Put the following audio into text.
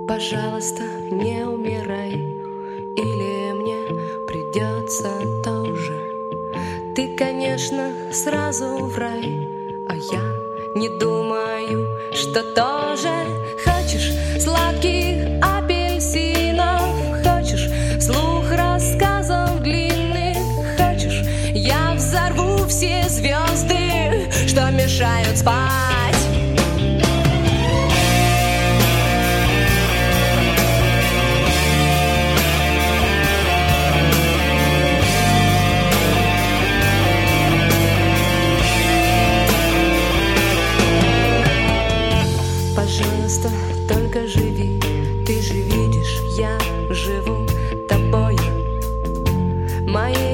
Пожалуйста, не умирай, или мне придется тоже. Ты, конечно, сразу в рай, а я не думаю, что тоже. Хочешь сладких апельсинов, хочешь вслух рассказов длинных, хочешь я взорву все звезды, что мешают спать. Пожалуйста, только живи, ты же видишь, я живу тобой. Мои